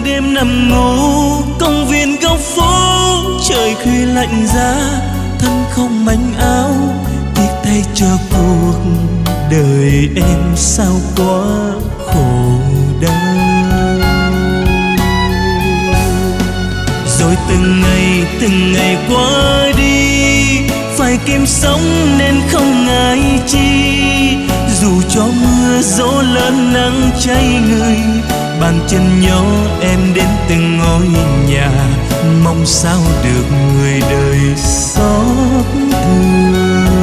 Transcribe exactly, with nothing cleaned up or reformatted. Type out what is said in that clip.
đêm nằm ngủ công viên góc phố, trời khuya lạnh giá, thân không manh áo, tiếc thay cho cuộc đời em sao quá khổ đau. Rồi từng ngày từng ngày qua đi, phải kiếm sống nên không ngại chi, dù cho mưa gió lớn nắng cháy người, bàn chân nhỏ em đến từng ngôi nhà, mong sao được người đời xót thương.